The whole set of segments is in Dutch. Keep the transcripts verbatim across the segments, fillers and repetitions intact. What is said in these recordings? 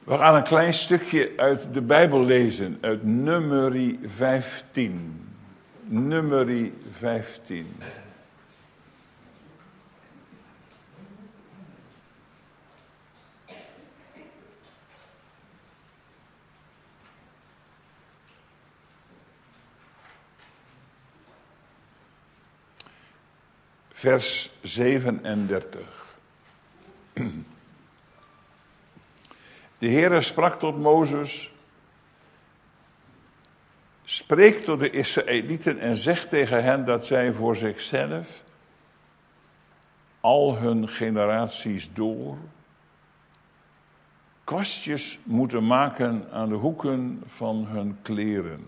We gaan een klein stukje uit de Bijbel lezen, uit Numeri vijftien. Numeri vijftien. Vers zevenendertig. De Heere sprak tot Mozes: spreek tot de Israëlieten en zeg tegen hen dat zij voor zichzelf, al hun generaties door, kwastjes moeten maken aan de hoeken van hun kleren.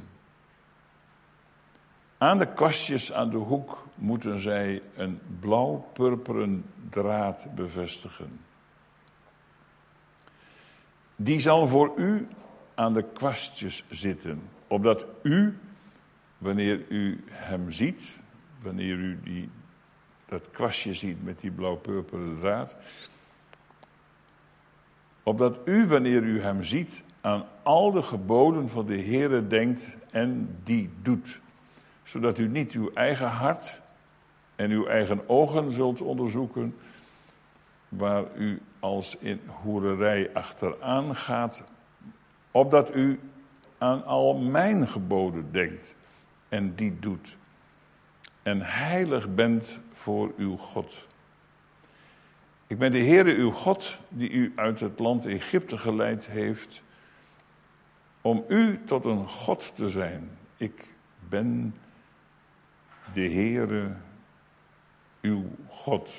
Aan de kwastjes aan de hoek moeten zij een blauw-purperen draad bevestigen. Die zal voor u aan de kwastjes zitten, opdat u, wanneer u hem ziet, wanneer u die, dat kwastje ziet met die blauw-purperen draad, opdat u, wanneer u hem ziet, aan al de geboden van de Heere denkt en die doet, zodat u niet uw eigen hart en uw eigen ogen zult onderzoeken, waar u als in hoererij achteraan gaat, opdat u aan al mijn geboden denkt en die doet, en heilig bent voor uw God. Ik ben de Heere uw God, die u uit het land Egypte geleid heeft, om u tot een God te zijn. Ik ben de Heere uw God.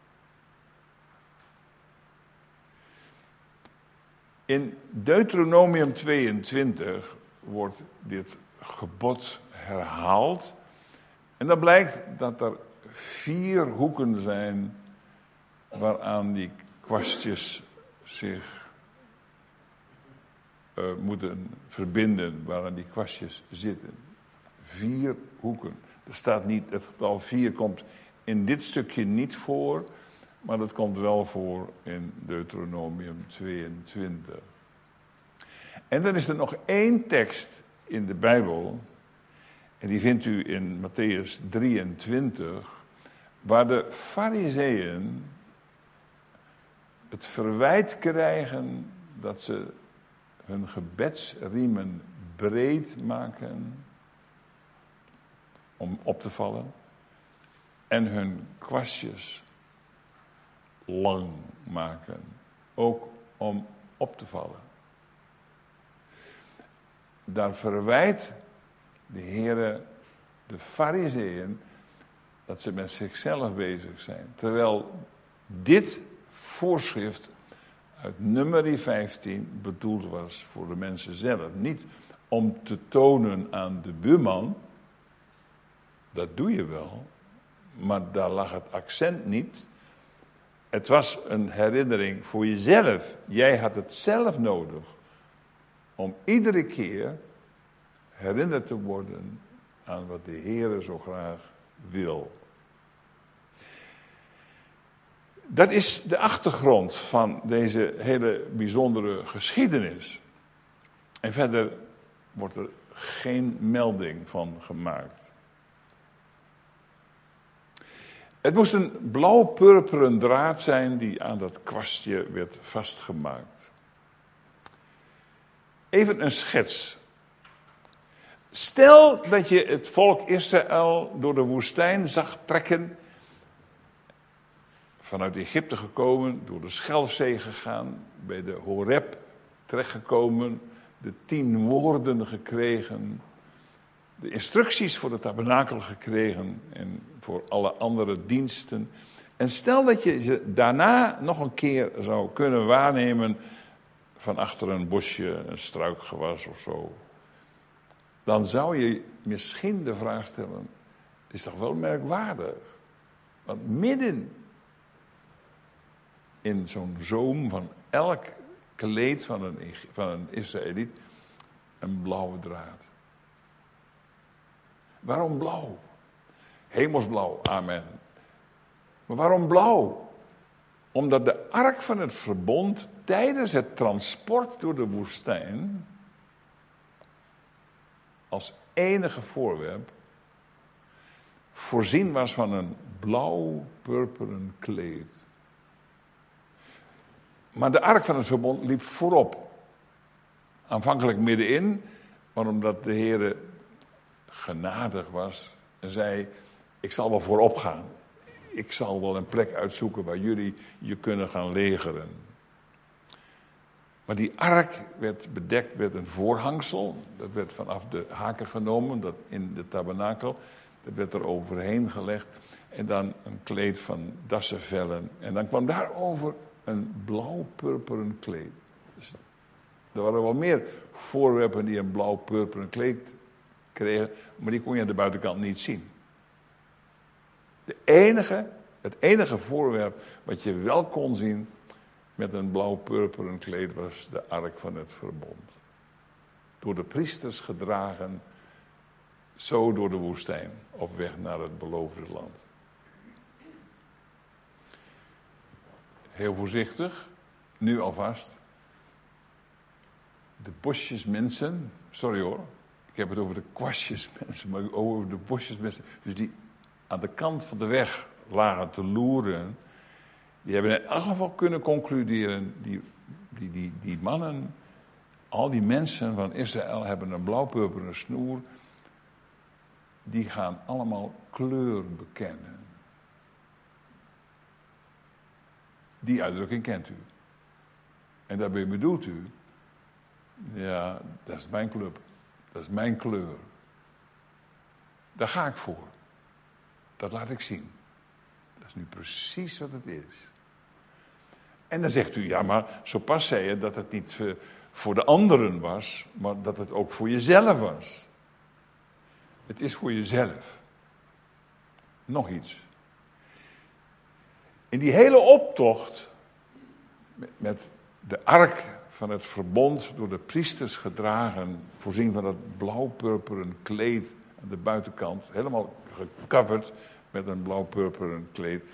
In Deuteronomium tweeëntwintig wordt dit gebod herhaald. En dan blijkt dat er vier hoeken zijn waaraan die kwastjes zich uh, moeten verbinden, waaraan die kwastjes zitten. Vier hoeken. Er staat niet, het getal vier komt in dit stukje niet voor, maar dat komt wel voor in Deuteronomium tweeëntwintig. En dan is er nog één tekst in de Bijbel, en die vindt u in Mattheüs drieëntwintig, waar de Farizeeën het verwijt krijgen dat ze hun gebedsriemen breed maken om op te vallen en hun kwastjes lang maken, ook om op te vallen. Daar verwijt de Heere de Farizeeën dat ze met zichzelf bezig zijn. Terwijl dit voorschrift uit Numeri vijftien bedoeld was voor de mensen zelf. Niet om te tonen aan de buurman, dat doe je wel, maar daar lag het accent niet. Het was een herinnering voor jezelf. Jij had het zelf nodig om iedere keer herinnerd te worden aan wat de Heere zo graag wil. Dat is de achtergrond van deze hele bijzondere geschiedenis. En verder wordt er geen melding van gemaakt. Het moest een blauw-purperen draad zijn die aan dat kwastje werd vastgemaakt. Even een schets. Stel dat je het volk Israël door de woestijn zag trekken, vanuit Egypte gekomen, door de Schelfzee gegaan, bij de Horeb terechtgekomen, de tien woorden gekregen, de instructies voor de tabernakel gekregen en voor alle andere diensten. En stel dat je ze daarna nog een keer zou kunnen waarnemen van achter een bosje, een struikgewas of zo. Dan zou je misschien de vraag stellen, het is toch wel merkwaardig. Want midden in zo'n zoom van elk kleed van een, van een Israëliet een blauwe draad. Waarom blauw? Hemelsblauw, amen. Maar waarom blauw? Omdat de ark van het verbond tijdens het transport door de woestijn als enige voorwerp voorzien was van een blauw-purperen kleed. Maar de ark van het verbond liep voorop. Aanvankelijk middenin, maar omdat de Heere genadig was en zei, ik zal wel voorop gaan. Ik zal wel een plek uitzoeken waar jullie je kunnen gaan legeren. Maar die ark werd bedekt met een voorhangsel. Dat werd vanaf de haken genomen, dat in de tabernakel. Dat werd er overheen gelegd. En dan een kleed van dassenvellen. En dan kwam daarover een blauw-purperen kleed. Dus er waren wel meer voorwerpen die een blauw-purperen kleed kregen. Maar die kon je aan de buitenkant niet zien. De enige, het enige voorwerp wat je wel kon zien met een blauw-purperen kleed was de ark van het verbond. Door de priesters gedragen, zo door de woestijn, op weg naar het beloofde land. Heel voorzichtig, nu alvast. De bosjesmensen, sorry hoor, ik heb het over de kwastjesmensen, maar ook over de bosjesmensen. Dus die aan de kant van de weg lagen te loeren. Die hebben in elk geval kunnen concluderen, die, die, die, die mannen, al die mensen van Israël hebben een blauw-purperen snoer. Die gaan allemaal kleur bekennen. Die uitdrukking kent u. En daarmee bedoelt u, ja, dat is mijn club. Dat is mijn kleur. Daar ga ik voor. Dat laat ik zien. Dat is nu precies wat het is. En dan zegt u, ja, maar zo pas zei je dat het niet voor de anderen was, maar dat het ook voor jezelf was. Het is voor jezelf. Nog iets. In die hele optocht met, met de ark van het verbond door de priesters gedragen, voorzien van dat blauw-purperen kleed aan de buitenkant, helemaal gecoverd met een blauw-purperen kleed.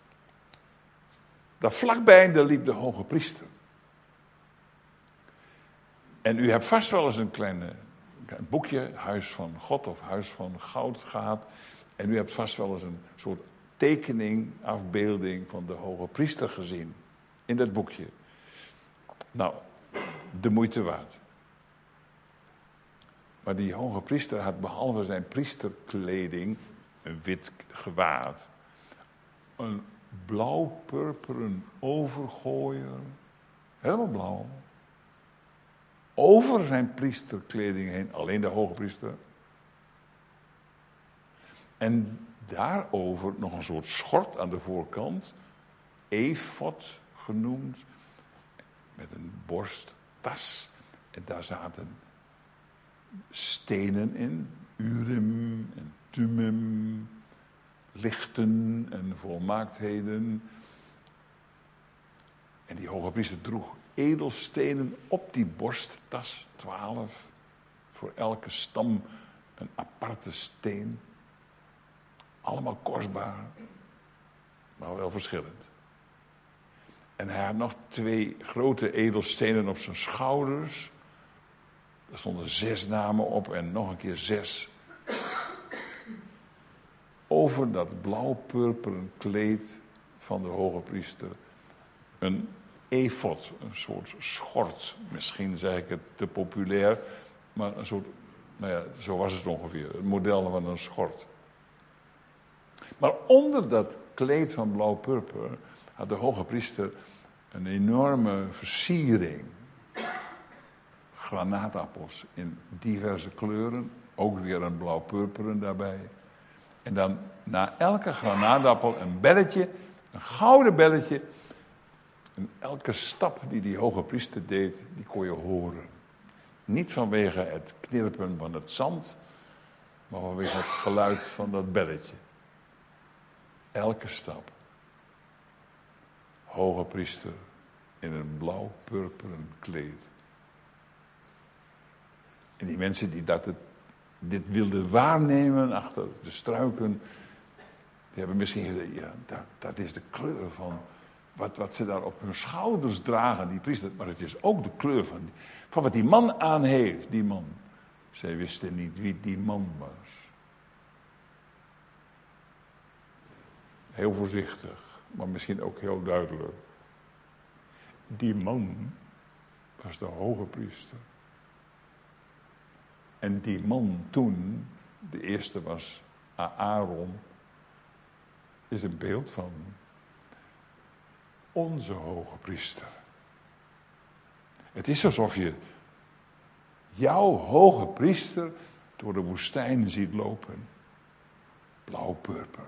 Daar vlakbij daar liep de hoge priester. En u hebt vast wel eens een klein boekje, Huis van God of Huis van Goud gehad. En u hebt vast wel eens een soort tekening, afbeelding van de hoge priester gezien. In dat boekje. Nou, de moeite waard. Maar die hoge priester had behalve zijn priesterkleding, een wit gewaad, een blauw-purperen overgooier, helemaal blauw, over zijn priesterkleding heen, alleen de hoge priester. En daarover nog een soort schort aan de voorkant, efod genoemd, met een borsttas. En daar zaten stenen in, urim en tumim, lichten en volmaaktheden. En die hoge priester droeg edelstenen op die borsttas, twaalf, voor elke stam een aparte steen. Allemaal kostbaar, maar wel verschillend. En hij had nog twee grote edelstenen op zijn schouders. Daar stonden zes namen op en nog een keer zes. Over dat blauw-purperen kleed van de hoge priester een efod, een soort schort. Misschien zeg ik het te populair, maar een soort, nou ja, zo was het ongeveer. Het model van een schort. Maar onder dat kleed van blauw-purper had de hoge priester een enorme versiering. Granaatappels in diverse kleuren, ook weer een blauw-purperen daarbij. En dan na elke granaatappel een belletje, een gouden belletje. En elke stap die die hoge priester deed, die kon je horen. Niet vanwege het knirpen van het zand, maar vanwege het geluid van dat belletje. Elke stap. Hoge priester in een blauw-purperen kleed. En die mensen die dat het, dit wilden waarnemen achter de struiken, die hebben misschien gezegd, ja, dat, dat is de kleur van, wat, wat ze daar op hun schouders dragen, die priester. Maar het is ook de kleur van, van wat die man aan heeft, die man. Zij wisten niet wie die man was. Heel voorzichtig, maar misschien ook heel duidelijk. Die man was de hoge priester. En die man toen, de eerste was Aaron, is een beeld van onze hoge priester. Het is alsof je jouw hoge priester door de woestijn ziet lopen. Blauw-purper.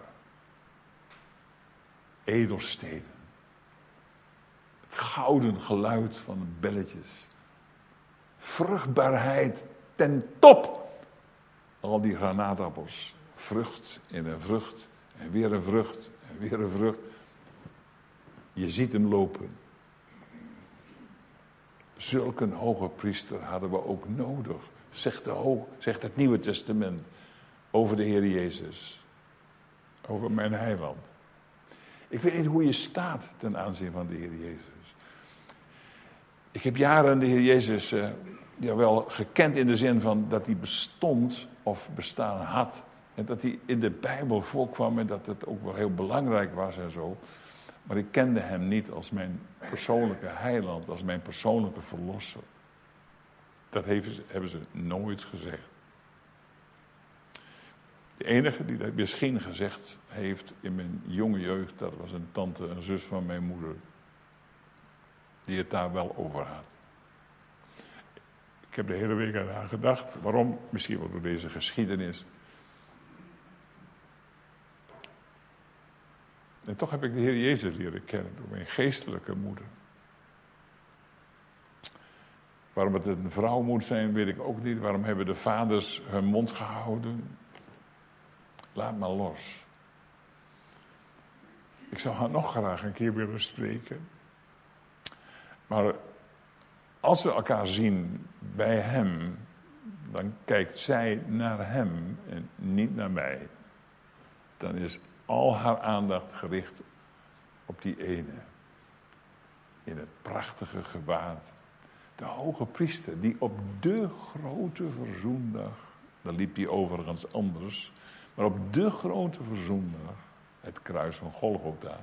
Edelstenen. Het gouden geluid van de belletjes. Vruchtbaarheid ten top. Al die granaatappels. Vrucht in een vrucht. En weer een vrucht. En weer een vrucht. Je ziet hem lopen. Zulke een hoge priester hadden we ook nodig. Zegt, de hoog, zegt het Nieuwe Testament. Over de Heer Jezus. Over mijn heiland. Ik weet niet hoe je staat ten aanzien van de Heer Jezus. Ik heb jaren de Heer Jezus uh, ja, wel gekend in de zin van dat hij bestond of bestaan had. En dat hij in de Bijbel voorkwam en dat het ook wel heel belangrijk was en zo. Maar ik kende hem niet als mijn persoonlijke heiland, als mijn persoonlijke verlosser. Dat hebben ze nooit gezegd. De enige die dat misschien gezegd heeft in mijn jonge jeugd, dat was een tante, een zus van mijn moeder. Die het daar wel over had. Ik heb de hele week aan haar gedacht. Waarom? Misschien wel door deze geschiedenis. En toch heb ik de Heer Jezus leren kennen door mijn geestelijke moeder. Waarom het een vrouw moet zijn, weet ik ook niet. Waarom hebben de vaders hun mond gehouden? Laat maar los. Ik zou haar nog graag een keer willen spreken. Maar als we elkaar zien bij hem, dan kijkt zij naar hem en niet naar mij. Dan is al haar aandacht gericht op die ene. In het prachtige gewaad. De hoge priester die op de grote verzoendag, dan liep hij overigens anders, maar op de grote verzoendag, het kruis van Golgotha,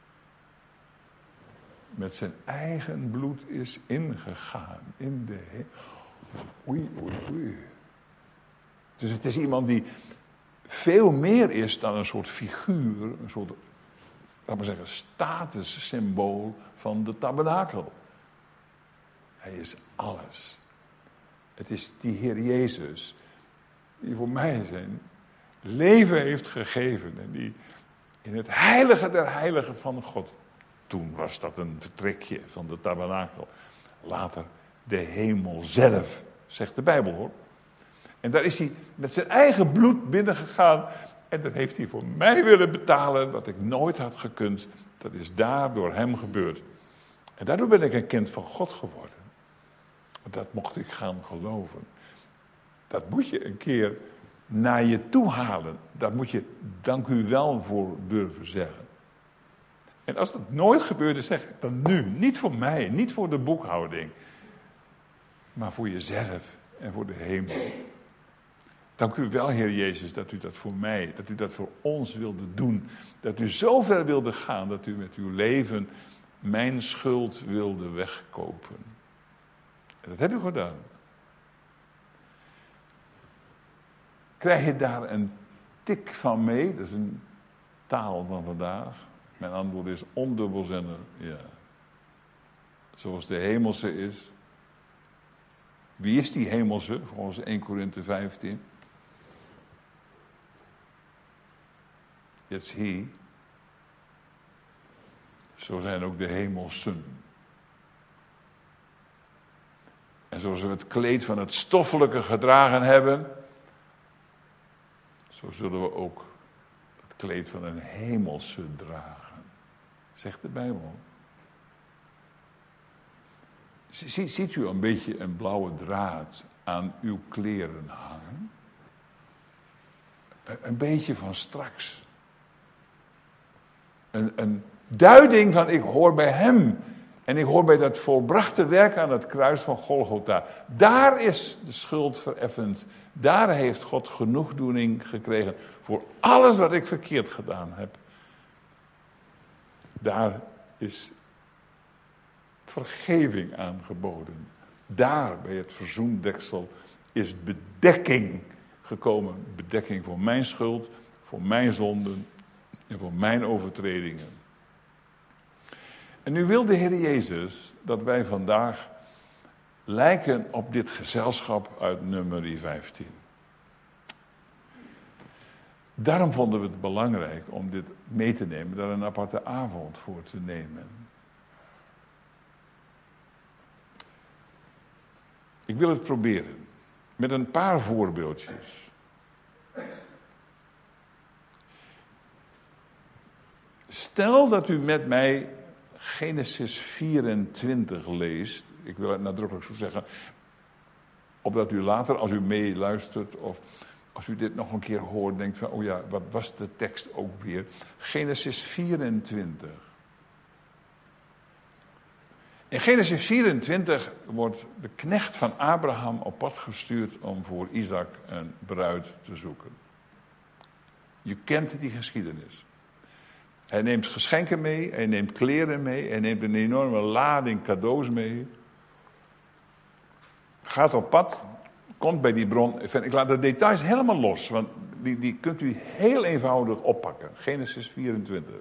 met zijn eigen bloed is ingegaan in de he- Oei, oei, oei. Dus het is iemand die veel meer is dan een soort figuur, een soort, laten we zeggen, statussymbool van de tabernakel. Hij is alles. Het is die Heer Jezus die voor mij zijn leven heeft gegeven en die in het heilige der heiligen van God. Toen was dat een vertrekje van de tabernakel. Later de hemel zelf, zegt de Bijbel hoor. En daar is hij met zijn eigen bloed binnengegaan. En dat heeft hij voor mij willen betalen, wat ik nooit had gekund. Dat is daar door hem gebeurd. En daardoor ben ik een kind van God geworden. Dat mocht ik gaan geloven. Dat moet je een keer naar je toe halen. Daar moet je dank u wel voor durven zeggen. En als dat nooit gebeurde, zeg ik dan nu. Niet voor mij, niet voor de boekhouding. Maar voor jezelf en voor de hemel. Dank u wel, Heer Jezus, dat u dat voor mij, dat u dat voor ons wilde doen. Dat u zo ver wilde gaan, dat u met uw leven mijn schuld wilde wegkopen. En dat heb u gedaan. Krijg je daar een tik van mee? Dat is een taal van vandaag. Mijn antwoord is ondubbelzinnig, ja. Zoals de hemelse is. Wie is die hemelse, volgens Eerste Korinthe vijftien? It's he. Zo zijn ook de hemelsen. En zoals we het kleed van het stoffelijke gedragen hebben, zo zullen we ook het kleed van een hemelse dragen. Zegt de Bijbel. Ziet u een beetje een blauwe draad aan uw kleren hangen? Een beetje van straks. Een, een duiding van ik hoor bij hem. En ik hoor bij dat volbrachte werk aan het kruis van Golgotha. Daar is de schuld vereffend. Daar heeft God genoegdoening gekregen voor alles wat ik verkeerd gedaan heb. Daar is vergeving aangeboden. Daar bij het verzoendeksel is bedekking gekomen. Bedekking voor mijn schuld, voor mijn zonden en voor mijn overtredingen. En nu wil de Heer Jezus dat wij vandaag lijken op dit gezelschap uit nummer vijftien. Daarom vonden we het belangrijk om dit mee te nemen, daar een aparte avond voor te nemen. Ik wil het proberen met een paar voorbeeldjes. Stel dat u met mij Genesis vierentwintig leest. Ik wil het nadrukkelijk zo zeggen. Opdat u later, als u meeluistert of als u dit nog een keer hoort, denkt van, oh ja, wat was de tekst ook weer? Genesis vierentwintig. In Genesis vierentwintig wordt de knecht van Abraham op pad gestuurd om voor Isaac een bruid te zoeken. Je kent die geschiedenis. Hij neemt geschenken mee, hij neemt kleren mee, hij neemt een enorme lading cadeaus mee. Gaat op pad, komt bij die bron. Ik laat de details helemaal los, want die, die kunt u heel eenvoudig oppakken. Genesis vierentwintig.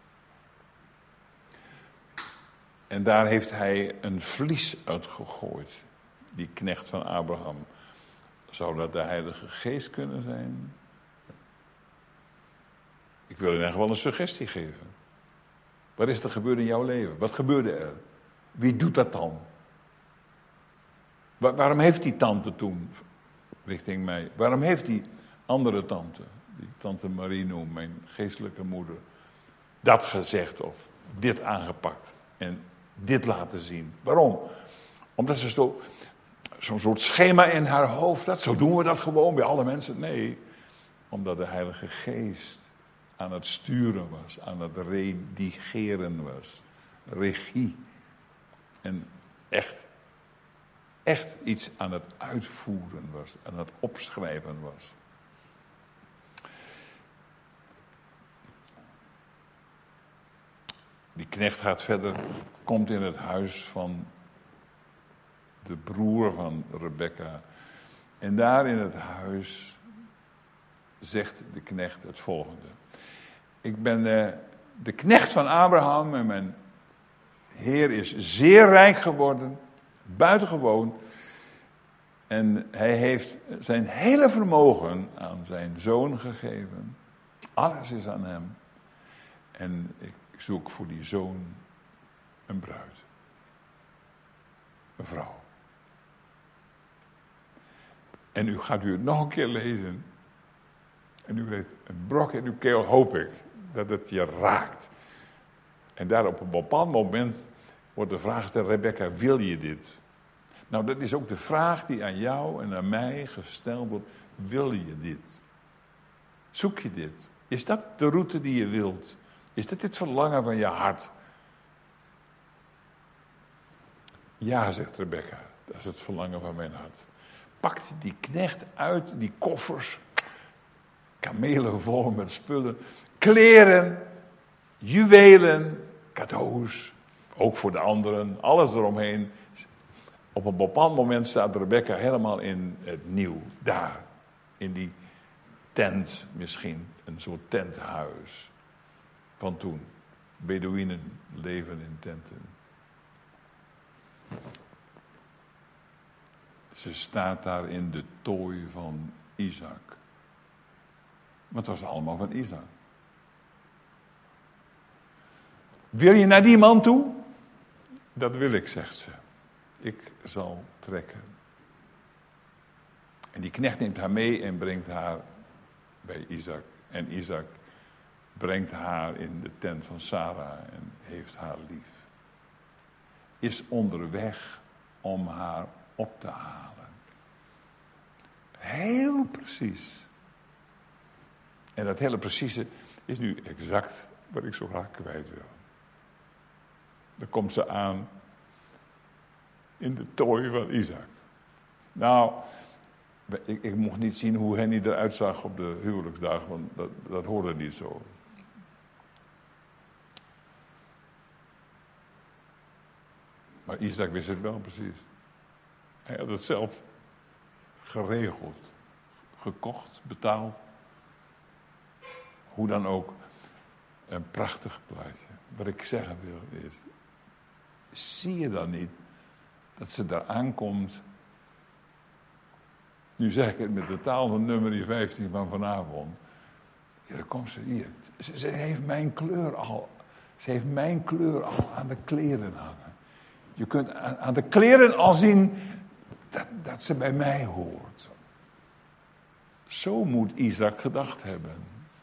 En daar heeft hij een vlies uitgegooid. Die knecht van Abraham. Zou dat de Heilige Geest kunnen zijn? Ik wil in ieder geval een suggestie geven. Wat is er gebeurd in jouw leven? Wat gebeurde er? Wie doet dat dan? Waar, waarom heeft die tante toen, richting mij, waarom heeft die andere tante, die tante Marino, mijn geestelijke moeder, dat gezegd of dit aangepakt en dit laten zien? Waarom? Omdat ze zo, zo'n soort schema in haar hoofd had. Zo doen we dat gewoon bij alle mensen. Nee, omdat de Heilige Geest aan het sturen was, aan het redigeren was. Regie. En echt, echt iets aan het uitvoeren was, aan het opschrijven was. Die knecht gaat verder, komt in het huis van de broer van Rebekka. En daar in het huis zegt de knecht het volgende. Ik ben uh, de knecht van Abraham en mijn Heer is zeer rijk geworden, buitengewoon. En hij heeft zijn hele vermogen aan zijn zoon gegeven. Alles is aan hem. En ik zoek voor die zoon een bruid. Een vrouw. En u gaat u het nog een keer lezen. En u weet, een brok in uw keel, hoop ik, dat het je raakt. En daar op een bepaald moment wordt de vraag gesteld, Rebekka, wil je dit? Nou, dat is ook de vraag die aan jou en aan mij gesteld wordt. Wil je dit? Zoek je dit? Is dat de route die je wilt? Is dat het verlangen van je hart? Ja, zegt Rebekka, dat is het verlangen van mijn hart. Pakt die knecht uit, die koffers, kamelen vol met spullen, kleren, juwelen, cadeaus, ook voor de anderen, alles eromheen. Op een bepaald moment staat Rebekka helemaal in het nieuw, daar, in die tent misschien, een soort tenthuis van toen. Bedouinen leven in tenten. Ze staat daar in de tooi van Isaac. Maar het was allemaal van Isaac. Wil je naar die man toe? Dat wil ik, zegt ze. Ik zal trekken. En die knecht neemt haar mee en brengt haar bij Isaac. En Isaac brengt haar in de tent van Sarah en heeft haar lief. Is onderweg om haar op te halen. Heel precies. En dat hele precieze is nu exact wat ik zo graag kwijt wil. Dan komt ze aan in de tooi van Isaac. Nou, ik, ik mocht niet zien hoe Henny eruit zag op de huwelijksdag, want dat, dat hoorde niet zo. Maar Isaac wist het wel precies. Hij had het zelf geregeld, gekocht, betaald. Hoe dan ook, een prachtig plaatje. Wat ik zeggen wil is, zie je dan niet dat ze daar aankomt? Nu zeg ik het met de taal van nummer vijftien van vanavond. Ja, dan komt ze hier. Ze, ze heeft mijn kleur al, ze heeft mijn kleur al aan de kleren hangen. Je kunt aan, aan de kleren al zien dat, dat ze bij mij hoort. Zo moet Isaac gedacht hebben.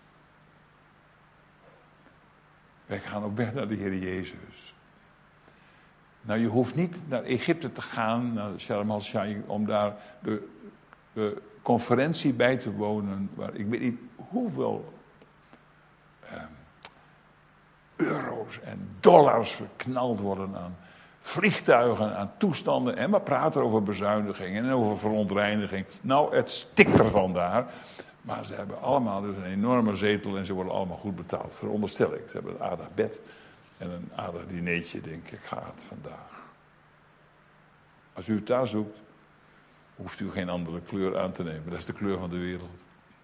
Wij gaan op weg naar de Heer Jezus. Nou, je hoeft niet naar Egypte te gaan, naar Sharm el-Sheikh, om daar de, de conferentie bij te wonen, waar ik weet niet hoeveel eh, euro's en dollars verknald worden aan vliegtuigen, aan toestanden, en maar praten over bezuiniging en over verontreiniging. Nou, het stikt ervan daar. Maar ze hebben allemaal dus een enorme zetel en ze worden allemaal goed betaald. Veronderstel ik. Ze hebben een aardig bed en een aardig dinertje, denk ik, gaat vandaag. Als u het daar zoekt, hoeft u geen andere kleur aan te nemen. Dat is de kleur van de wereld.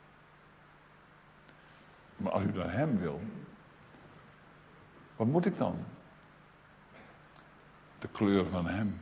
Maar als u naar hem wil, wat moet ik dan? De kleur van hem.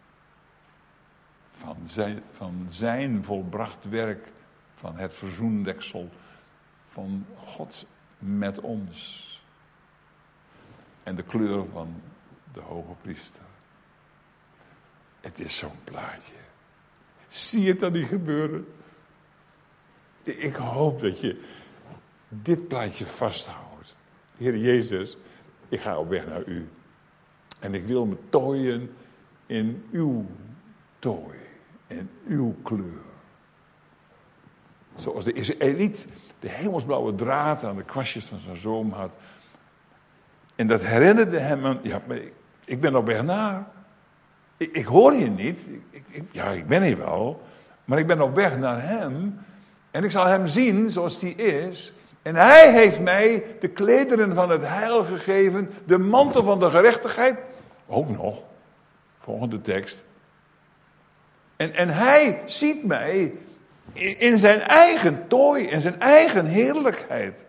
Van zijn, van zijn volbracht werk. Van het verzoendeksel van God met ons. En de kleur van de hoge priester. Het is zo'n plaatje. Zie je het dan niet gebeuren? Ik hoop dat je dit plaatje vasthoudt. Heer Jezus, ik ga op weg naar u. En ik wil me tooien in uw tooi. In uw kleur. Zoals de Israëliet de hemelsblauwe draad aan de kwastjes van zijn zoom had. En dat herinnerde hem aan, ja, maar ik, ik ben op weg naar. Ik, ik hoor je niet. Ik, ik, ja, ik ben hier wel. Maar ik ben op weg naar hem. En ik zal hem zien zoals hij is. En hij heeft mij de klederen van het heil gegeven. De mantel van de gerechtigheid. Ook nog. Volgende tekst. En, en hij ziet mij in zijn eigen tooi, in zijn eigen heerlijkheid.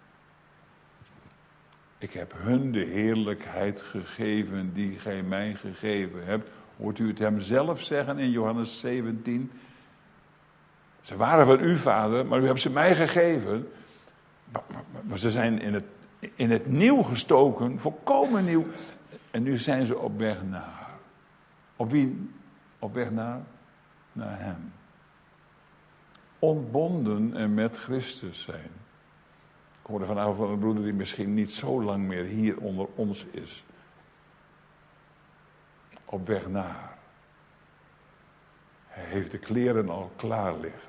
Ik heb hun de heerlijkheid gegeven die gij mij gegeven hebt. Hoort u het hem zelf zeggen in Johannes zeventien? Ze waren van u, vader, maar u hebt ze mij gegeven. Maar, maar, maar ze zijn in het, in het nieuw gestoken, volkomen nieuw. En nu zijn ze op weg naar. Op wie? Op weg naar? Naar hem. Ontbonden en met Christus zijn. Ik hoorde vanavond van een broeder die misschien niet zo lang meer hier onder ons is. Op weg naar. Hij heeft de kleren al klaar liggen.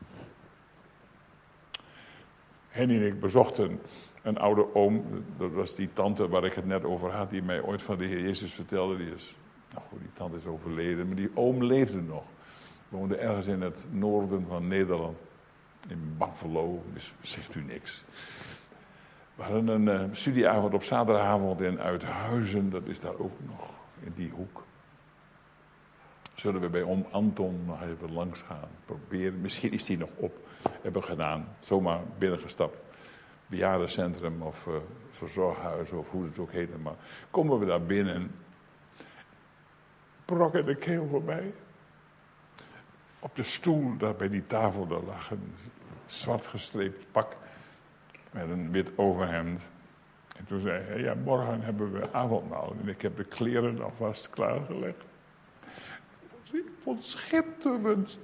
Henny en ik bezochten een oude oom. Dat was die tante waar ik het net over had. Die mij ooit van de Heer Jezus vertelde. Die is, nou goed, die tante is overleden. Maar die oom leefde nog. Woonde ergens in het noorden van Nederland. In Buffalo, dus zegt u niks. We hadden een uh, studieavond op zaterdagavond in Uithuizen. Dat is daar ook nog, in die hoek. Zullen we bij oom Anton nog even langs gaan. Proberen, misschien is die nog op. Hebben we gedaan, zomaar binnengestapt. Bejaardencentrum of uh, verzorghuis of hoe het ook heette. Maar komen we daar binnen. Brok in de keel voor mij. Op de stoel, daar bij die tafel, daar lag een zwart gestreept pak met een wit overhemd. En toen zei hij, ja, morgen hebben we avondmaal en ik heb de kleren alvast klaargelegd. Ik vond het schitterend.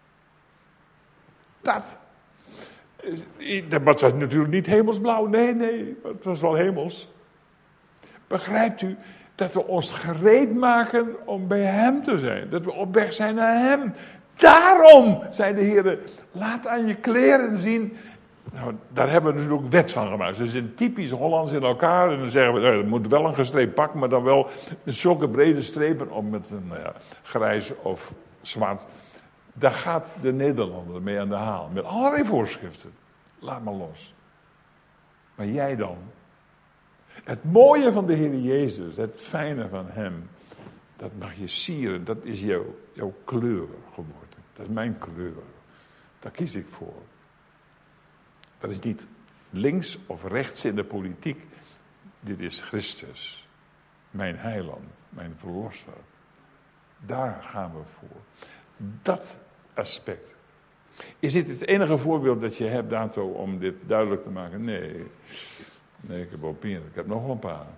Dat. Dat was natuurlijk niet hemelsblauw, nee, nee, het was wel hemels. Begrijpt u dat we ons gereed maken om bij hem te zijn? Dat we op weg zijn naar hem. Daarom, zei de Heer, laat aan je kleren zien Nou, daar hebben we natuurlijk wet van gemaakt. Ze zijn typisch Hollands in elkaar. En dan zeggen we, nou, het moet wel een gestreept pak, maar dan wel zulke brede strepen. Of met een nou ja, grijs of zwart. Daar gaat de Nederlander mee aan de haal. Met allerlei voorschriften. Laat maar los. Maar jij dan? Het mooie van de Heer Jezus, het fijne van hem, dat mag je sieren. Dat is jouw, jouw kleur geworden. Dat is mijn kleur. Daar kies ik voor. Dat is niet links of rechts in de politiek. Dit is Christus. Mijn heiland, mijn verlosser. Daar gaan we voor. Dat aspect. Is dit het enige voorbeeld dat je hebt, Dato, om dit duidelijk te maken? Nee. Nee, ik heb ook meer. Ik heb nog wel een paar.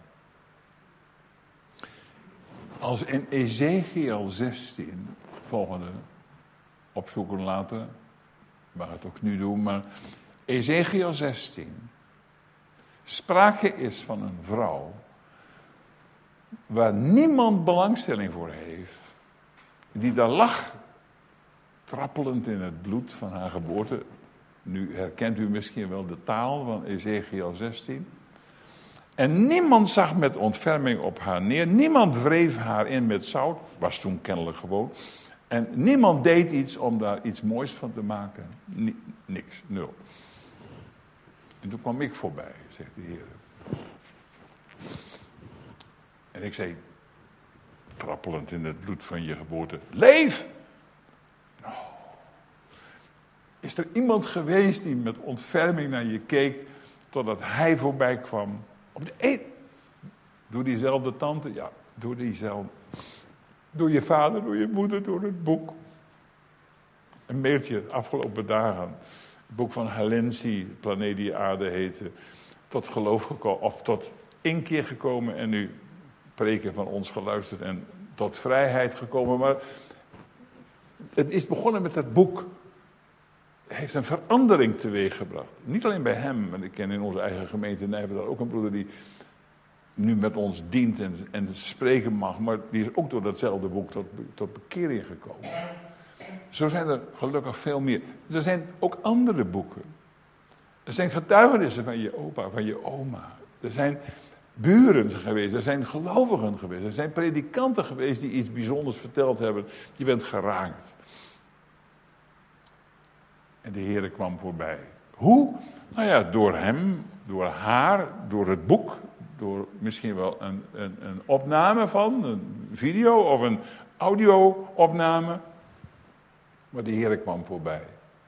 Als in Ezekiel zestien, volgende, opzoeken later, mag het ook nu doen, maar Ezekiel zestien, sprake is van een vrouw waar niemand belangstelling voor heeft, die daar lag, trappelend in het bloed van haar geboorte. Nu herkent u misschien wel de taal van Ezekiel zestien. En niemand zag met ontferming op haar neer. Niemand wreef haar in met zout. Was toen kennelijk gewoon. En niemand deed iets om daar iets moois van te maken. Ni- niks, nul. En toen kwam ik voorbij, zegt de Heer. En ik zei, trappelend in het bloed van je geboorte, leef! Nou, is er iemand geweest die met ontferming naar je keek, totdat hij voorbij kwam? Op de een, door diezelfde tante, ja, door diezelfde. Door je vader, door je moeder, door het boek. Een mailtje afgelopen dagen. Het boek van Halensi, Planeet die Aarde heette. Tot geloof gekomen, of tot inkeer gekomen en nu preken van ons geluisterd en tot vrijheid gekomen. Maar het is begonnen met dat boek. Het heeft een verandering teweeggebracht. Niet alleen bij hem, want ik ken in onze eigen gemeente Nijverdal ook een broeder die nu met ons dient en, en spreken mag, maar die is ook door datzelfde boek tot, tot bekering gekomen. Zo zijn er gelukkig veel meer. Er zijn ook andere boeken. Er zijn getuigenissen van je opa, van je oma. Er zijn buren geweest, er zijn gelovigen geweest, er zijn predikanten geweest die iets bijzonders verteld hebben. Je bent geraakt. En de Heer kwam voorbij. Hoe? Nou ja, door hem, door haar, door het boek, door misschien wel een, een, een opname van, een video of een audio-opname. Maar de Heer kwam voorbij.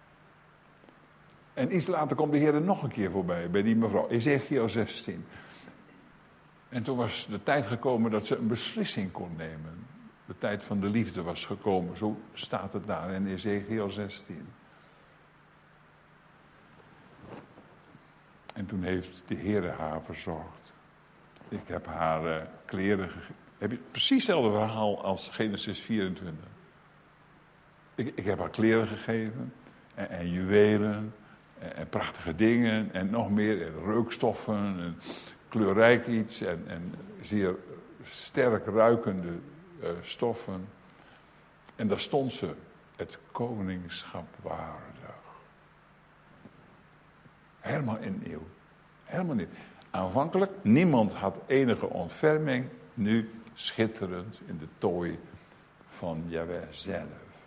En iets later komt de Heer nog een keer voorbij, bij die mevrouw, Ezekiel zestien. En toen was de tijd gekomen dat ze een beslissing kon nemen. De tijd van de liefde was gekomen, zo staat het daar in Ezekiel zestien. En toen heeft de Heer haar verzorgd. Ik heb haar uh, kleren gegeven. Heb je precies hetzelfde verhaal als Genesis vierentwintig. Ik, ik heb haar kleren gegeven. En, en juwelen. En, en prachtige dingen. En nog meer. En reukstoffen. En kleurrijk iets. En, en zeer sterk ruikende uh, stoffen. En daar stond ze. Het koningschap waardig. Helemaal in eeuw. Helemaal niet. Aanvankelijk, niemand had enige ontferming. Nu schitterend in de tooi van Jahweh zelf.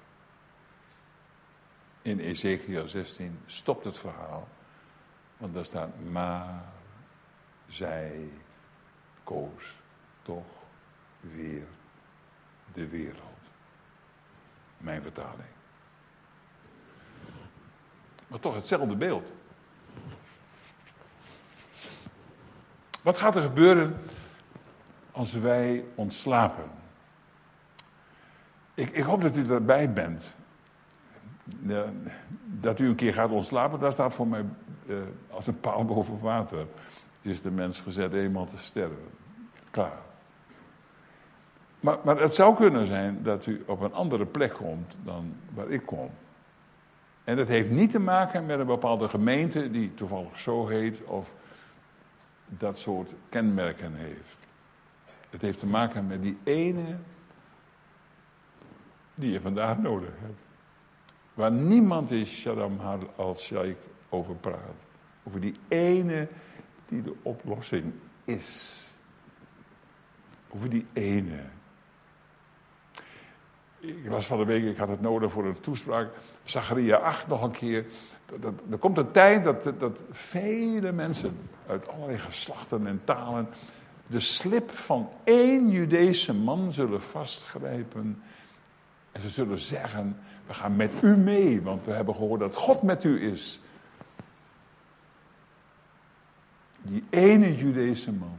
In Ezekiel zestien stopt het verhaal. Want daar staat, maar zij koos toch weer de wereld. Mijn vertaling. Maar toch hetzelfde beeld. Wat gaat er gebeuren als wij ontslapen? Ik, ik hoop dat u erbij bent. Dat u een keer gaat ontslapen, daar staat voor mij uh, als een paal boven water. Het is de mens gezet eenmaal te sterven. Klaar. Maar, maar het zou kunnen zijn dat u op een andere plek komt dan waar ik kom. En dat heeft niet te maken met een bepaalde gemeente die toevallig zo heet of dat soort kenmerken heeft. Het heeft te maken met die ene die je vandaag nodig hebt. Waar niemand is, Shaddam al-Shaikh, over praat. Over die ene die de oplossing is. Over die ene. Ik was van de week, ik had het nodig voor een toespraak. Zacharia acht nog een keer. Dat, er komt een tijd dat, dat vele mensen uit allerlei geslachten en talen de slip van één Judese man zullen vastgrijpen. En ze zullen zeggen, we gaan met u mee, want we hebben gehoord dat God met u is. Die ene Judese man.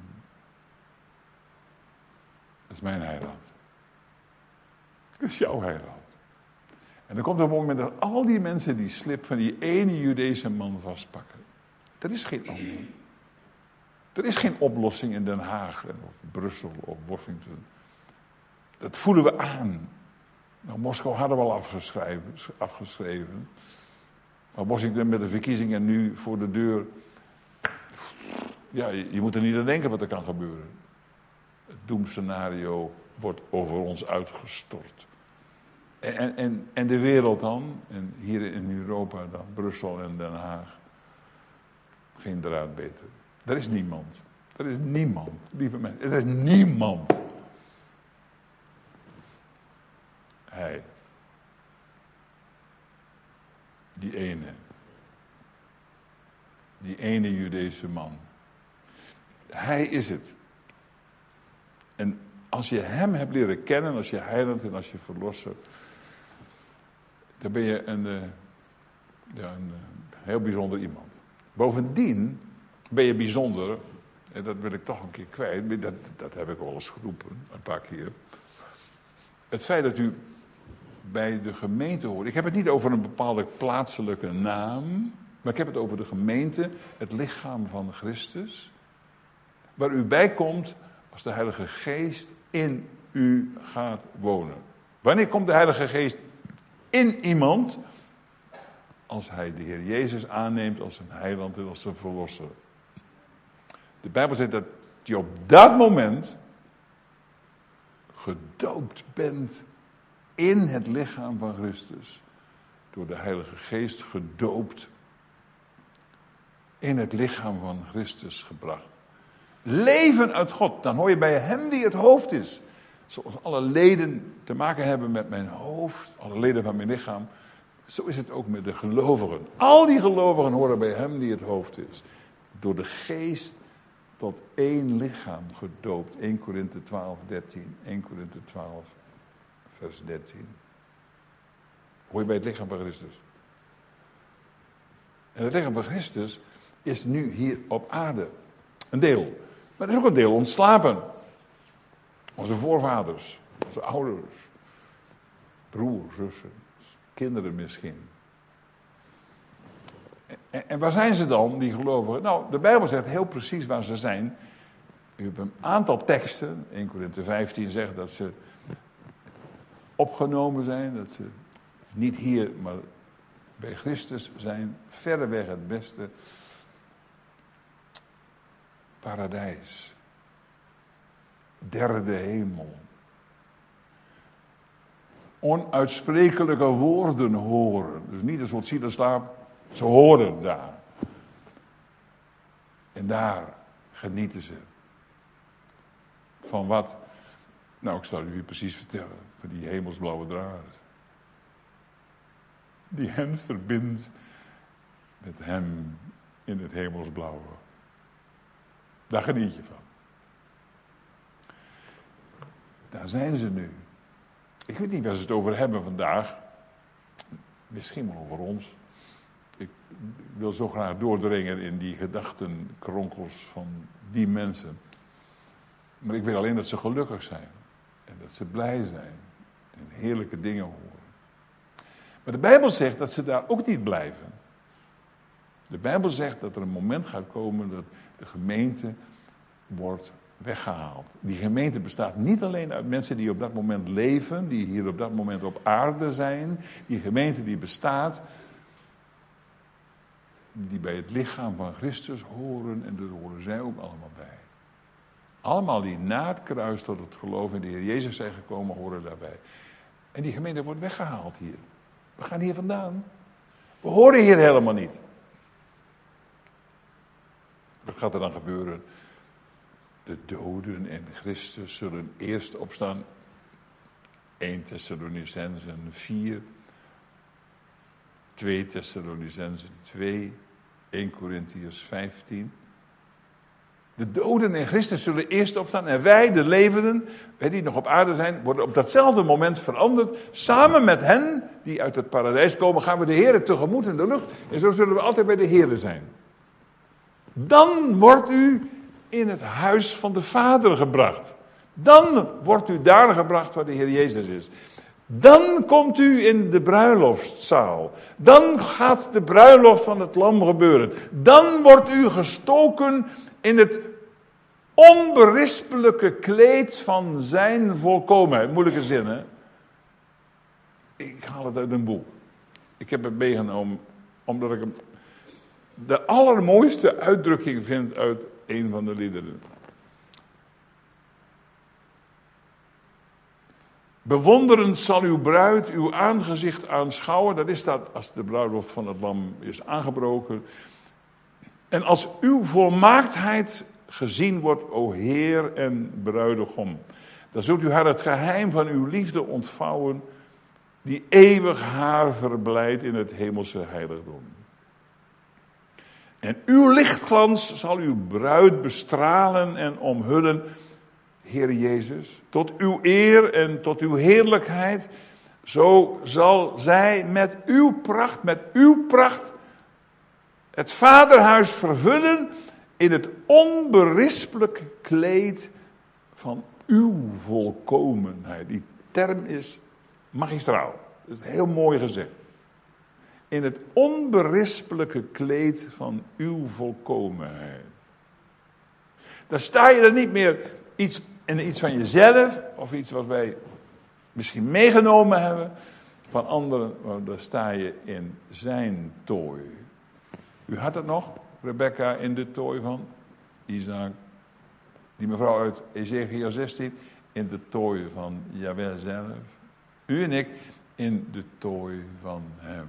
Dat is mijn heiland. Dat is jouw heiland. En dan komt er een moment dat al die mensen die slip van die ene Judese man vastpakken. Er is geen ander. Er is geen oplossing in Den Haag of Brussel of Washington. Dat voelen we aan. Nou, Moskou hadden we al afgeschreven, afgeschreven. Maar Washington met de verkiezingen nu voor de deur. Ja, je, je moet er niet aan denken wat er kan gebeuren. Het doemscenario wordt over ons uitgestort. En, en, en de wereld dan, en hier in Europa dan, Brussel en Den Haag. Geen draad beter. Er is niemand. Er is niemand, lieve mensen. Er is niemand. Hij. Die ene. Die ene Judese man. Hij is het. En als je hem hebt leren kennen, als je heiland en als je verlosser, dan ben je een, uh, ja, een uh, heel bijzonder iemand. Bovendien ben je bijzonder, en dat wil ik toch een keer kwijt, dat, dat heb ik wel eens geroepen, een paar keer. Het feit dat u bij de gemeente hoort. Ik heb het niet over een bepaalde plaatselijke naam, maar ik heb het over de gemeente, het lichaam van Christus, waar u bij komt als de Heilige Geest in u gaat wonen. Wanneer komt de Heilige Geest in iemand? Als hij de Heer Jezus aanneemt als zijn heiland en als zijn verlosser. De Bijbel zegt dat je op dat moment gedoopt bent in het lichaam van Christus. Door de Heilige Geest gedoopt in het lichaam van Christus gebracht. Leven uit God, dan hoor je bij hem die het hoofd is. Zoals alle leden te maken hebben met mijn hoofd, alle leden van mijn lichaam. Zo is het ook met de gelovigen. Al die gelovigen horen bij hem die het hoofd is. Door de geest tot één lichaam gedoopt. eerste Korinthe twaalf, dertien. eerste Korinthe twaalf, vers dertien. Hoor je bij het lichaam van Christus. En het lichaam van Christus is nu hier op aarde. Een deel. Maar er is ook een deel ontslapen. Onze voorvaders, onze ouders, broers, zussen, kinderen misschien. En, en waar zijn ze dan, die gelovigen? Nou, de Bijbel zegt heel precies waar ze zijn. U hebt een aantal teksten, eerste Korinthe vijftien zegt dat ze opgenomen zijn, dat ze niet hier, maar bij Christus zijn, verreweg het beste paradijs. Derde hemel. Onuitsprekelijke woorden horen. Dus niet een soort zieleslaap. Ze horen daar. En daar genieten ze. Van wat? Nou, ik zal u hier precies vertellen. Van die hemelsblauwe draad. Die hen verbindt met hem in het hemelsblauwe. Daar geniet je van. Daar zijn ze nu. Ik weet niet waar ze het over hebben vandaag. Misschien wel over ons. Ik wil zo graag doordringen in die gedachtenkronkels van die mensen. Maar ik weet alleen dat ze gelukkig zijn. En dat ze blij zijn. En heerlijke dingen horen. Maar de Bijbel zegt dat ze daar ook niet blijven. De Bijbel zegt dat er een moment gaat komen dat de gemeente wordt weggehaald. Die gemeente bestaat niet alleen uit mensen die op dat moment leven, die hier op dat moment op aarde zijn. Die gemeente die bestaat, die bij het lichaam van Christus horen, en daar horen zij ook allemaal bij. Allemaal die na het kruis tot het geloof in de Heer Jezus zijn gekomen, horen daarbij. En die gemeente wordt weggehaald hier. We gaan hier vandaan. We horen hier helemaal niet. Wat gaat er dan gebeuren? De doden in Christus zullen eerst opstaan. Eerste Thessalonicenzen vier. Tweede Thessalonicenzen twee. Eerste Korintiërs vijftien. De doden in Christus zullen eerst opstaan. En wij, de levenden, wij die nog op aarde zijn, worden op datzelfde moment veranderd. Samen met hen die uit het paradijs komen, gaan we de Heere tegemoet in de lucht. En zo zullen we altijd bij de Heere zijn. Dan wordt u in het huis van de Vader gebracht. Dan wordt u daar gebracht waar de Heer Jezus is. Dan komt u in de bruiloftszaal. Dan gaat de bruiloft van het lam gebeuren. Dan wordt u gestoken in het onberispelijke kleed van zijn volkomenheid. Moeilijke zin, hè? Ik haal het uit een boek. Ik heb het meegenomen omdat ik hem de allermooiste uitdrukking vind uit een van de liederen. Bewonderend zal uw bruid uw aangezicht aanschouwen. Dat is dat als de bruiloft van het lam is aangebroken. En als uw volmaaktheid gezien wordt, o Heer en bruidegom. Dan zult u haar het geheim van uw liefde ontvouwen, die eeuwig haar verblijdt in het hemelse heiligdom. En uw lichtglans zal uw bruid bestralen en omhullen, Heer Jezus, tot uw eer en tot uw heerlijkheid. Zo zal zij met uw pracht, met uw pracht, het vaderhuis vervullen in het onberispelijke kleed van uw volkomenheid. Die term is magistraal. Dat is heel mooi gezegd. In het onberispelijke kleed van uw volkomenheid. Dan sta je er niet meer iets, in iets van jezelf, of iets wat wij misschien meegenomen hebben van anderen, maar dan sta je in zijn tooi. U had het nog, Rebecca, in de tooi van Isaac. Die mevrouw uit Ezekiel zestien, in de tooi van Jahweh zelf. U en ik in de tooi van hem.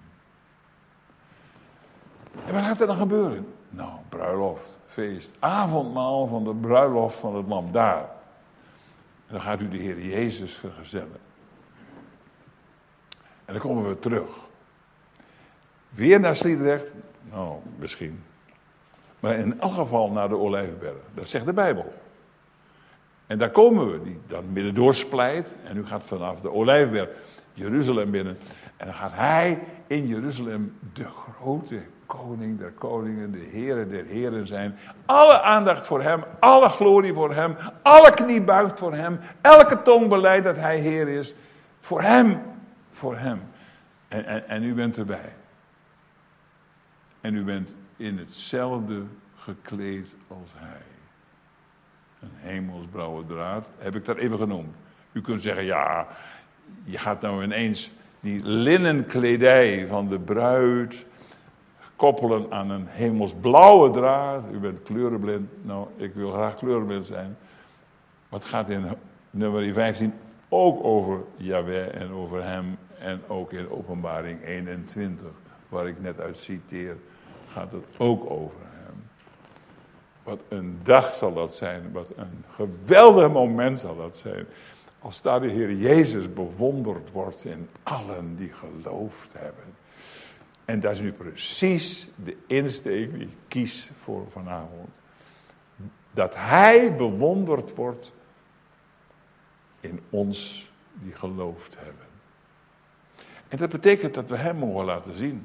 En wat gaat er dan gebeuren? Nou, bruiloft, feest, avondmaal van de bruiloft van het lam, daar. En dan gaat u de Heer Jezus vergezellen. En dan komen we terug. Weer naar Sliedrecht? Nou, misschien. Maar in elk geval naar de Olijfberg. Dat zegt de Bijbel. En daar komen we, die dan midden doorsplijt. En u gaat vanaf de Olijfberg Jeruzalem binnen. En dan gaat hij in Jeruzalem de grote koning der koningen, de Heere der heren zijn. Alle aandacht voor hem, alle glorie voor hem, alle knie buigt voor hem, elke tong beleidt dat hij Heer is. Voor hem, voor hem. En, en, en u bent erbij. En u bent in hetzelfde gekleed als hij. Een hemelsblauwe draad, heb ik dat even genoemd. U kunt zeggen, ja, je gaat nou ineens die linnenkledij van de bruid koppelen aan een hemelsblauwe draad. U bent kleurenblind. Nou, ik wil graag kleurenblind zijn. Maar het gaat in nummer vijftien ook over Jahweh en over hem. En ook in Openbaring eenentwintig, waar ik net uit citeer, gaat het ook over hem. Wat een dag zal dat zijn. Wat een geweldig moment zal dat zijn. Als daar de Heer Jezus bewonderd wordt in allen die geloofd hebben. En dat is nu precies de insteek die ik kies voor vanavond. Dat hij bewonderd wordt in ons die geloofd hebben. En dat betekent dat we hem mogen laten zien.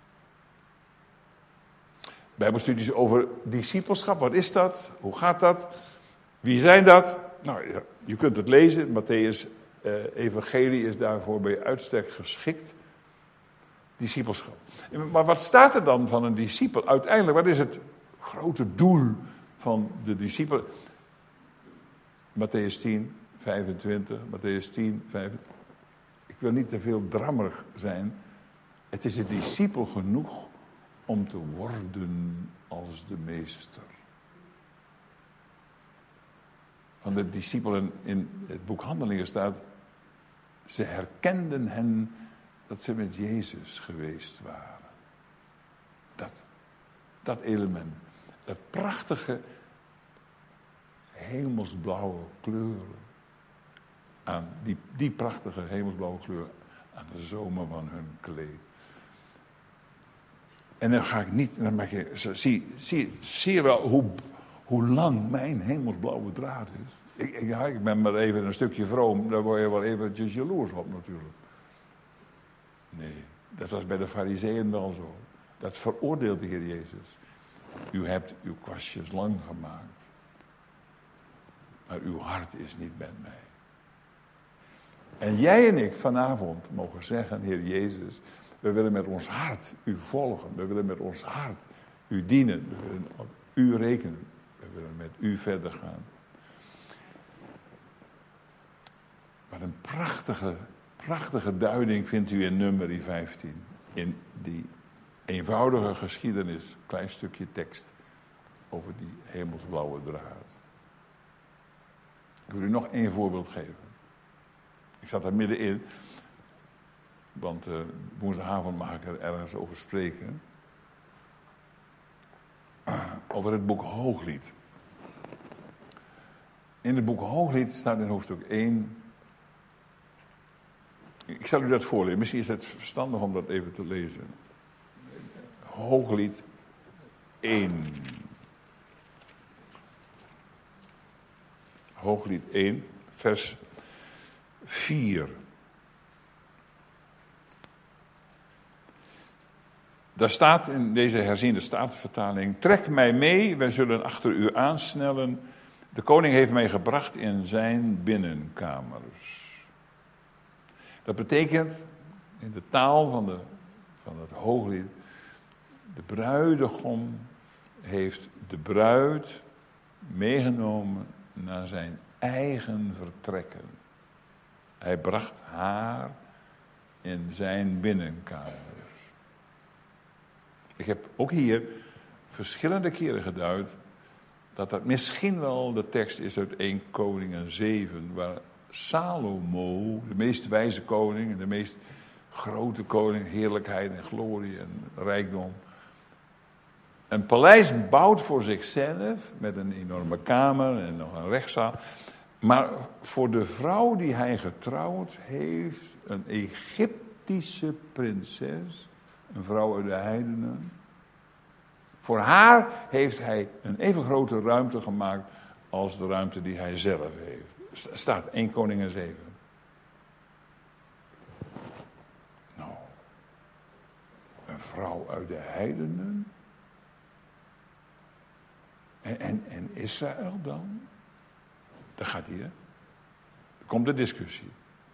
Bijbelstudies over discipelschap, wat is dat? Hoe gaat dat? Wie zijn dat? Nou, je kunt het lezen. Mattheüs eh, evangelie is daarvoor bij uitstek geschikt. Discipelschap. Maar wat staat er dan van een discipel? Uiteindelijk, wat is het grote doel van de discipel? Mattheüs tien, vijfentwintig. Mattheüs tien, vijfentwintig. Ik wil niet te veel drammerig zijn. Het is een discipel genoeg om te worden als de meester. Van de discipelen in het boek Handelingen staat, ze herkenden hen dat ze met Jezus geweest waren. Dat, dat element. Dat prachtige hemelsblauwe kleuren. Aan die, die prachtige hemelsblauwe kleur aan de zomer van hun kleed. En dan ga ik niet, dan maak je, zie, zie, zie je wel hoe, hoe lang mijn hemelsblauwe draad is? Ik, ik, ja, ik ben maar even een stukje vroom, daar word je wel eventjes jaloers op natuurlijk. Nee, dat was bij de Farizeeën wel zo. Dat veroordeelt de Heer Jezus. U hebt uw kwastjes lang gemaakt. Maar uw hart is niet met mij. En jij en ik vanavond mogen zeggen, Heer Jezus, we willen met ons hart u volgen. We willen met ons hart u dienen. We willen op u rekenen. We willen met u verder gaan. Wat een prachtige, prachtige duiding vindt u in Numeri vijftien. In die eenvoudige geschiedenis, klein stukje tekst over die hemelsblauwe draad. Ik wil u nog één voorbeeld geven. Ik zat daar middenin, want uh, woensdagavond mag ik er ergens over spreken. Uh, over het boek Hooglied. In het boek Hooglied staat in hoofdstuk één. Ik zal u dat voorlezen. Misschien is het verstandig om dat even te lezen. Hooglied één. Hooglied één, vers vier. Daar staat in deze herziende statenvertaling: trek mij mee, wij zullen achter u aansnellen. De koning heeft mij gebracht in zijn binnenkamers. Dat betekent, in de taal van, de, van het Hooglied, de bruidegom heeft de bruid meegenomen naar zijn eigen vertrekken. Hij bracht haar in zijn binnenkamers. Ik heb ook hier verschillende keren geduid dat dat misschien wel de tekst is uit Eerste Koningen zeven, waar Salomo, de meest wijze koning, de meest grote koning, heerlijkheid en glorie en rijkdom, een paleis bouwt voor zichzelf met een enorme kamer en nog een rechtszaal. Maar voor de vrouw die hij getrouwd heeft, een Egyptische prinses, een vrouw uit de heidenen. Voor haar heeft hij een even grote ruimte gemaakt als de ruimte die hij zelf heeft. Staat Eerste Koningen zeven. Nou, een vrouw uit de heidenen. En, en, en Israël dan? Daar gaat hij, hè? Er komt de discussie.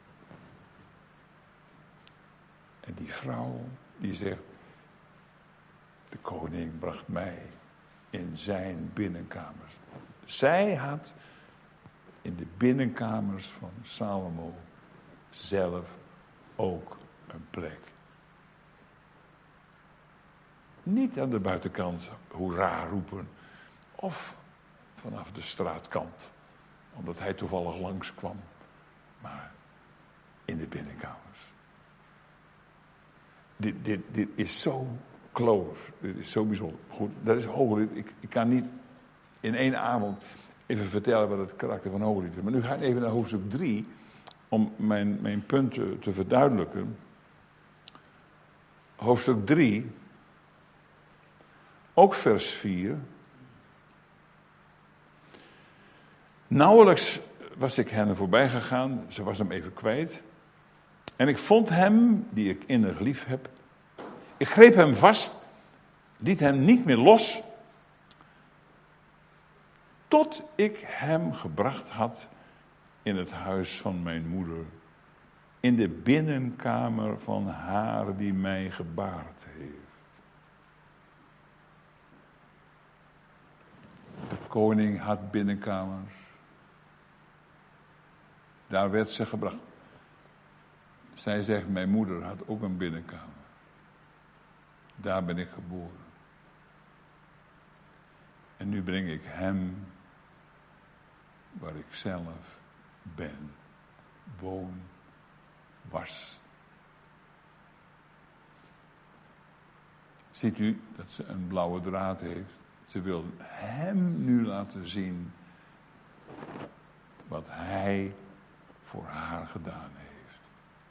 En die vrouw, die zegt, de koning bracht mij in zijn binnenkamers. Zij had in de binnenkamers van Salomo zelf ook een plek. Niet aan de buitenkant hoera roepen, of vanaf de straatkant, omdat hij toevallig langskwam, maar in de binnenkamers. Dit, dit, dit is zo close, dit is zo bijzonder. Goed, dat is Hooglied. Ik, ik kan niet in één avond even vertellen wat het karakter van Hooglied is. Maar nu ga ik even naar hoofdstuk drie, om mijn, mijn punten te verduidelijken. Hoofdstuk drie, ook vers vier. Nauwelijks was ik hen voorbij gegaan, ze was hem even kwijt. En ik vond hem, die ik innig lief heb. Ik greep hem vast, liet hem niet meer los, tot ik hem gebracht had in het huis van mijn moeder, in de binnenkamer van haar die mij gebaard heeft. De koning had binnenkamers. Daar werd ze gebracht. Zij zegt, mijn moeder had ook een binnenkamer. Daar ben ik geboren. En nu breng ik hem waar ik zelf ben, woon, was. Ziet u dat ze een blauwe draad heeft? Ze wil hem nu laten zien wat hij voor haar gedaan heeft.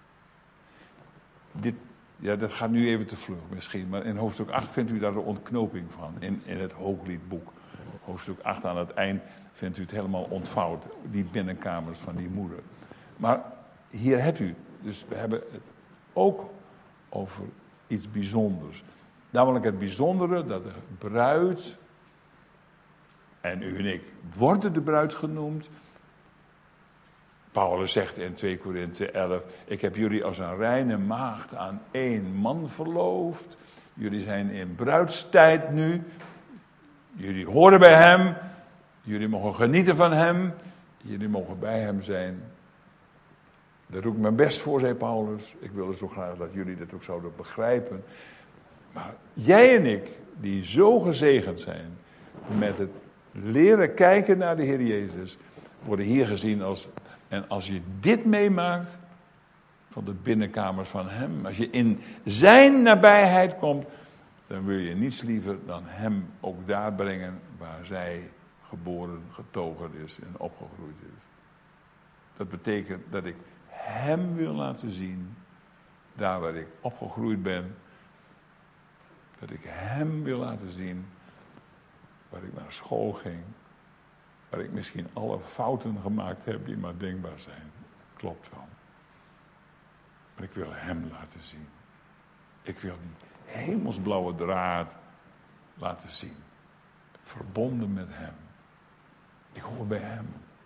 Dit, ja, dat gaat nu even te vlug misschien, maar in hoofdstuk acht vindt u daar de ontknoping van, in, in het Hoogliedboek. Hoofdstuk acht aan het eind vindt u het helemaal ontvouwd, die binnenkamers van die moeder. Maar hier hebt u, dus we hebben het ook over iets bijzonders. Namelijk het bijzondere dat de bruid, en u en ik worden de bruid genoemd. Paulus zegt in twee Korinthe elf, ik heb jullie als een reine maagd aan één man verloofd. Jullie zijn in bruidstijd nu. Jullie horen bij hem. Jullie mogen genieten van hem. Jullie mogen bij hem zijn. Daar doe ik mijn best voor, zei Paulus. Ik wilde zo graag dat jullie dat ook zouden begrijpen. Maar jij en ik, die zo gezegend zijn met het leren kijken naar de Heer Jezus, worden hier gezien als, en als je dit meemaakt, van de binnenkamers van hem, als je in zijn nabijheid komt, dan wil je niets liever dan hem ook daar brengen waar zij geboren, getogen is en opgegroeid is. Dat betekent dat ik hem wil laten zien, daar waar ik opgegroeid ben, dat ik hem wil laten zien waar ik naar school ging, waar ik misschien alle fouten gemaakt heb die maar denkbaar zijn. Klopt wel. Maar ik wil hem laten zien. Ik wil die hemelsblauwe draad laten zien. Verbonden met hem. Ik hoor bij hem.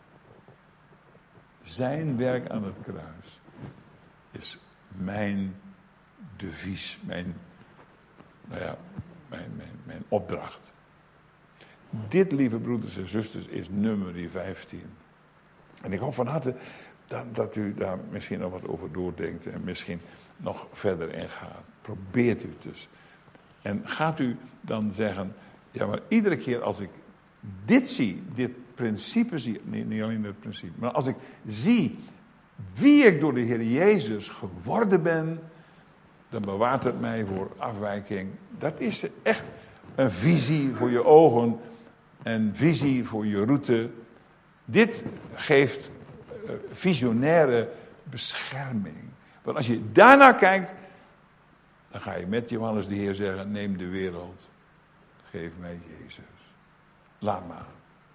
Zijn werk aan het kruis is mijn devies, mijn, nou ja, mijn, mijn, mijn opdracht. Dit, lieve broeders en zusters, is nummer vijftien. En ik hoop van harte dat, dat u daar misschien nog wat over doordenkt en misschien nog verder in gaat. Probeert u het dus. En gaat u dan zeggen, ja, maar iedere keer als ik dit zie, dit principe zie, nee, niet alleen het principe, maar als ik zie wie ik door de Heer Jezus geworden ben, dan bewaart het mij voor afwijking. Dat is echt een visie voor je ogen, een visie voor je route. Dit geeft uh, visionaire bescherming. Want als je daarnaar kijkt, dan ga je met Johannes de Heer zeggen, neem de wereld, geef mij Jezus. Laat maar.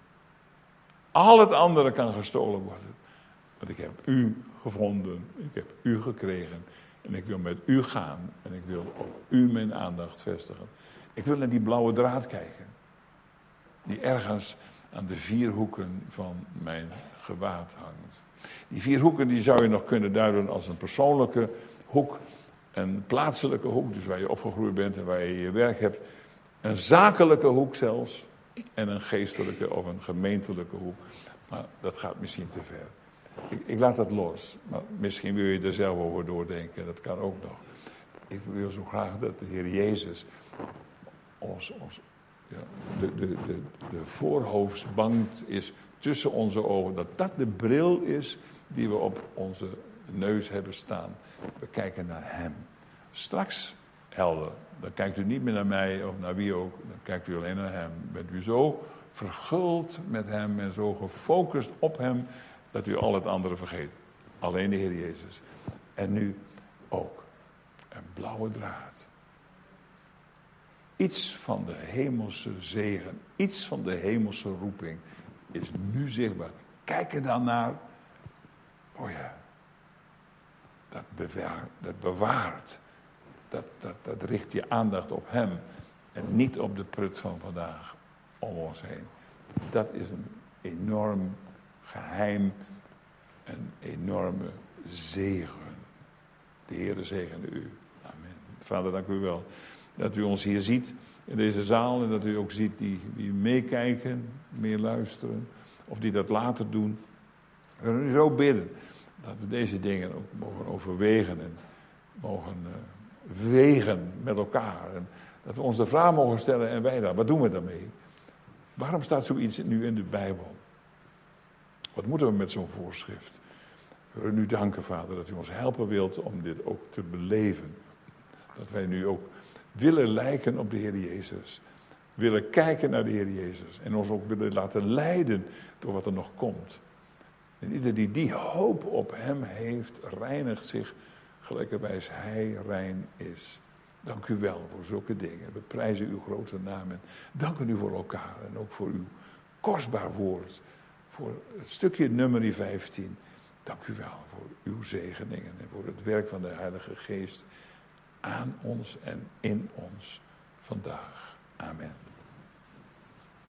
Al het andere kan gestolen worden. Want ik heb u gevonden, ik heb u gekregen. En ik wil met u gaan. En ik wil op u mijn aandacht vestigen. Ik wil naar die blauwe draad kijken. Die ergens aan de vier hoeken van mijn gewaad hangt. Die vier hoeken die zou je nog kunnen duiden als een persoonlijke hoek. Een plaatselijke hoek, dus waar je opgegroeid bent en waar je je werk hebt. Een zakelijke hoek zelfs. En een geestelijke of een gemeentelijke hoek. Maar dat gaat misschien te ver. Ik, ik laat dat los. Maar misschien wil je er zelf over doordenken. Dat kan ook nog. Ik wil zo graag dat de Heer Jezus ons, ons, ja, de, de, de, de voorhoofdsband is tussen onze ogen. Dat dat de bril is die we op onze neus hebben staan. We kijken naar hem. Straks helder. Dan kijkt u niet meer naar mij of naar wie ook. Dan kijkt u alleen naar hem. Bent u zo verguld met hem en zo gefocust op hem, dat u al het andere vergeet. Alleen de Heer Jezus. En nu ook een blauwe draad. Iets van de hemelse zegen, iets van de hemelse roeping is nu zichtbaar. Kijk er dan naar. Oh ja, dat bewaart. Dat, bewaart. Dat, dat, dat richt je aandacht op hem en niet op de prut van vandaag om ons heen. Dat is een enorm geheim, een enorme zegen. De Heere zegene u. Amen. Vader, dank u wel dat u ons hier ziet in deze zaal en dat u ook ziet die, die meekijken, meeluisteren of die dat later doen. We willen u zo bidden dat we deze dingen ook mogen overwegen en mogen uh, wegen met elkaar. En dat we ons de vraag mogen stellen en wij daar, wat doen we daarmee? Waarom staat zoiets nu in de Bijbel? Wat moeten we met zo'n voorschrift? We willen u danken, Vader, dat u ons helpen wilt om dit ook te beleven. Dat wij nu ook willen lijken op de Heer Jezus. willen kijken naar de Heer Jezus. En ons ook willen laten leiden door wat er nog komt. En ieder die die hoop op hem heeft, reinigt zich gelijkerwijs hij rein is. Dank u wel voor zulke dingen. We prijzen uw grote naam en danken u voor elkaar. En ook voor uw kostbaar woord. Voor het stukje nummer vijftien. Dank u wel voor uw zegeningen en voor het werk van de Heilige Geest aan ons en in ons vandaag. Amen.